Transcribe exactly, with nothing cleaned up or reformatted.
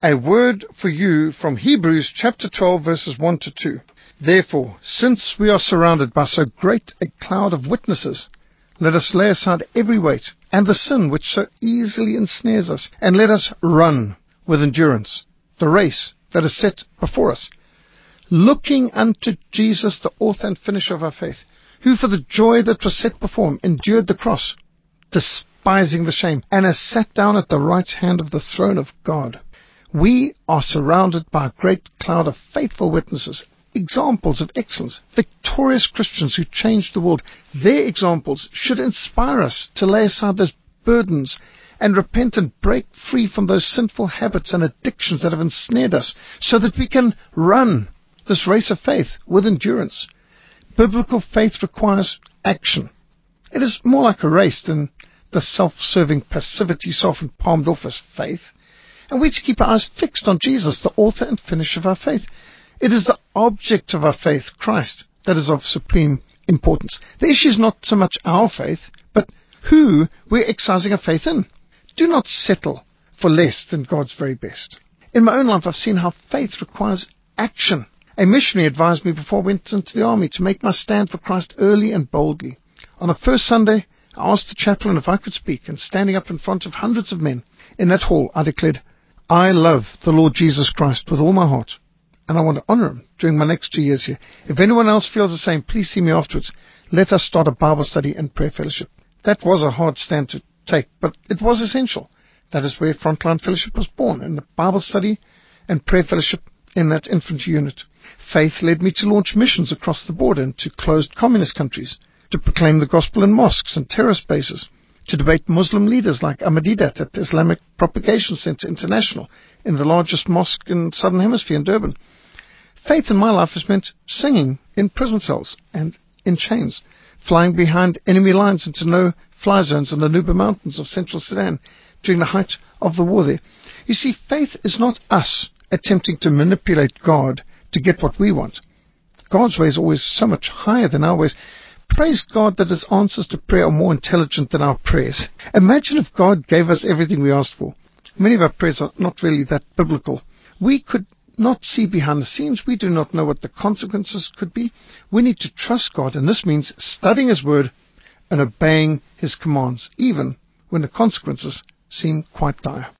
A word for you from Hebrews chapter twelve, verses one to two. Therefore, since we are surrounded by so great a cloud of witnesses, let us lay aside every weight and the sin which so easily ensnares us, and let us run with endurance the race that is set before us, looking unto Jesus, the author and finisher of our faith, who for the joy that was set before him endured the cross, despising the shame, and has sat down at the right hand of the throne of God. We are surrounded by a great cloud of faithful witnesses, examples of excellence, victorious Christians who changed the world. Their examples should inspire us to lay aside those burdens and repent and break free from those sinful habits and addictions that have ensnared us, so that we can run this race of faith with endurance. Biblical faith requires action. It is more like a race than the self-serving passivity so often palmed off as faith. And we are to keep our eyes fixed on Jesus, the author and finisher of our faith. It is the object of our faith, Christ, that is of supreme importance. The issue is not so much our faith, but who we're exercising our faith in. Do not settle for less than God's very best. In my own life, I've seen how faith requires action. A missionary advised me before I went into the army to make my stand for Christ early and boldly. On the first Sunday, I asked the chaplain if I could speak, and standing up in front of hundreds of men in that hall, I declared, I love the Lord Jesus Christ with all my heart, and I want to honor him during my next two years here. If anyone else feels the same, please see me afterwards. Let us start a Bible study and prayer fellowship. That was a hard stand to take, but it was essential. That is where Frontline Fellowship was born, in the Bible study and prayer fellowship in that infantry unit. Faith led me to launch missions across the border into closed communist countries, to proclaim the gospel in mosques and terrorist bases, to debate Muslim leaders like Ahmadiyat at the Islamic Propagation Center International in the largest mosque in the Southern Hemisphere in Durban. Faith in my life has meant singing in prison cells and in chains, flying behind enemy lines into no-fly zones in the Nuba Mountains of central Sudan during the height of the war there. You see, faith is not us attempting to manipulate God to get what we want. God's way is always so much higher than our ways. Praise God that his answers to prayer are more intelligent than our prayers. Imagine if God gave us everything we asked for. Many of our prayers are not really that biblical. We could not see behind the scenes. We do not know what the consequences could be. We need to trust God, and this means studying his word and obeying his commands, even when the consequences seem quite dire.